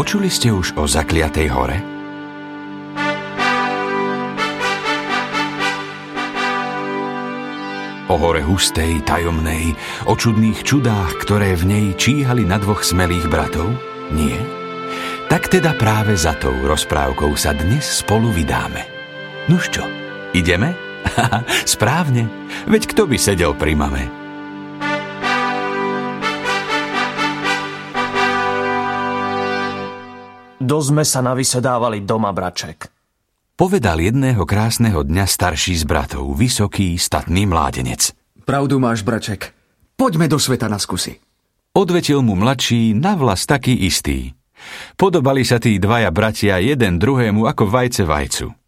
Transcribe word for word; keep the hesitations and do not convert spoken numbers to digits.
Počuli ste už o zakliatej hore? O hore hustej, tajomnej, o čudných čudách, ktoré v nej číhali na dvoch smelých bratov? Nie? Tak teda práve za tou rozprávkou sa dnes spolu vydáme. Nuž čo, ideme? Haha, správne, veď kto by sedel pri mame? Dosť sme sa navysedávali doma, braček. Povedal jedného krásneho dňa starší z bratov, vysoký, statný mládenec. Pravdu máš, braček. Poďme do sveta na skúsi. Odvetil mu mladší, navlas taký istý. Podobali sa tí dvaja bratia jeden druhému ako vajce vajcu.